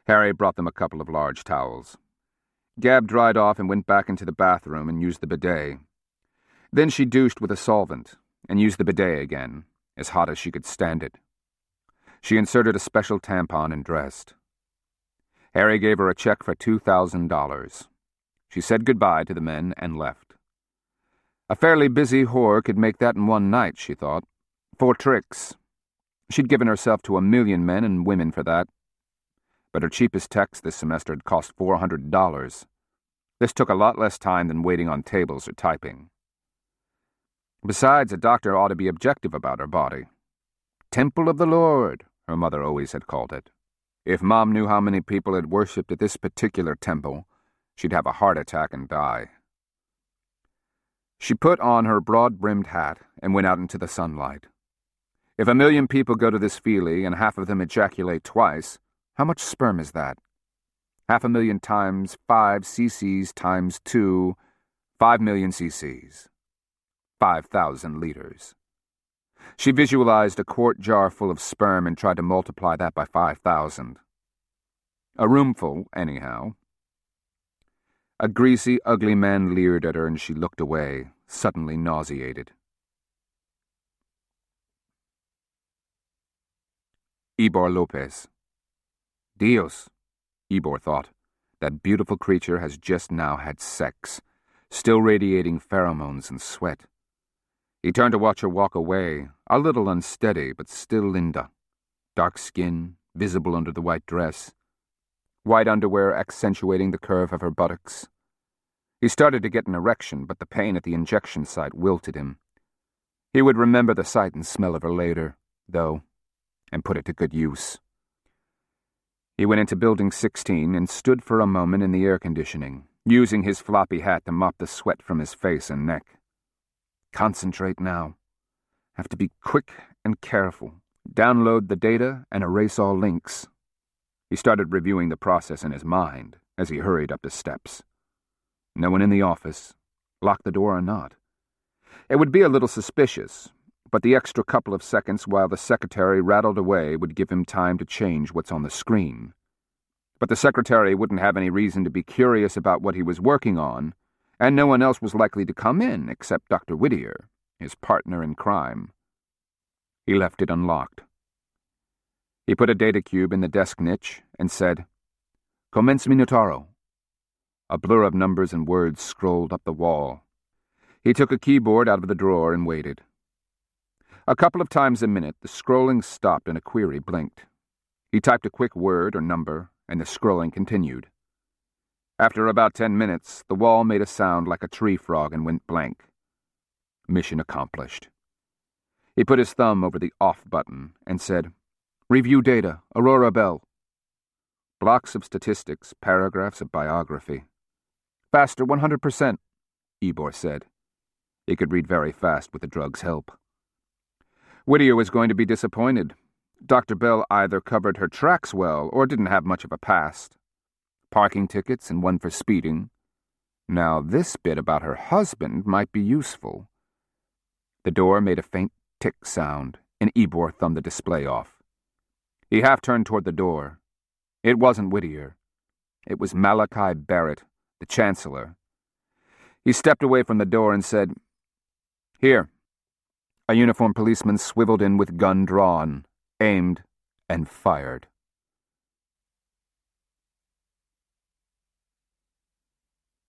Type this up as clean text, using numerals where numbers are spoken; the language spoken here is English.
Harry brought them a couple of large towels. Gab dried off and went back into the bathroom and used the bidet. Then she douched with a solvent and used the bidet again, as hot as she could stand it. She inserted a special tampon and dressed. Harry gave her a check for $2,000. She said goodbye to the men and left. A fairly busy whore could make that in one night, she thought. 4 tricks. She'd given herself to 1,000,000 men and women for that. But her cheapest text this semester had cost $400. This took a lot less time than waiting on tables or typing. Besides, a doctor ought to be objective about her body. Temple of the Lord, her mother always had called it. If Mom knew how many people had worshipped at this particular temple, she'd have a heart attack and die. She put on her broad-brimmed hat and went out into the sunlight. If 1,000,000 people go to this feelie and half of them ejaculate twice, how much sperm is that? 500,000 times 5 cc's times 2, 5,000,000 cc's. 5,000 liters. She visualized a quart jar full of sperm and tried to multiply that by 5,000. A roomful, anyhow. A greasy, ugly man leered at her and she looked away, suddenly nauseated. Ybor Lopez. Dios, Ybor thought. That beautiful creature has just now had sex, still radiating pheromones and sweat. He turned to watch her walk away, a little unsteady, but still Linda. Dark skin, visible under the white dress. White underwear accentuating the curve of her buttocks. He started to get an erection, but the pain at the injection site wilted him. He would remember the sight and smell of her later, though, and put it to good use. He went into Building 16 and stood for a moment in the air conditioning, using his floppy hat to mop the sweat from his face and neck. Concentrate now. Have to be quick and careful. Download the data and erase all links. He started reviewing the process in his mind as he hurried up the steps. No one in the office. Lock the door or not. It would be a little suspicious, but the extra couple of seconds while the secretary rattled away would give him time to change what's on the screen. But the secretary wouldn't have any reason to be curious about what he was working on, and no one else was likely to come in except Dr. Whittier, his partner in crime. He left it unlocked. He put a data cube in the desk niche and said, "Commence Minotauro." A blur of numbers and words scrolled up the wall. He took a keyboard out of the drawer and waited. A couple of times a minute, the scrolling stopped and a query blinked. He typed a quick word or number, and the scrolling continued. After about 10 minutes, the wall made a sound like a tree frog and went blank. Mission accomplished. He put his thumb over the off button and said, "Review data, Aurora Bell." Blocks of statistics, paragraphs of biography. "Faster, 100%, Ybor said. He could read very fast with the drug's help. Whittier was going to be disappointed. Dr. Bell either covered her tracks well or didn't have much of a past. Parking tickets and one for speeding. Now this bit about her husband might be useful. The door made a faint tick sound, and Ybor thumbed the display off. He half-turned toward the door. It wasn't Whittier. It was Malachi Barrett, the Chancellor. He stepped away from the door and said, "Here." A uniformed policeman swiveled in with gun drawn, aimed, and fired.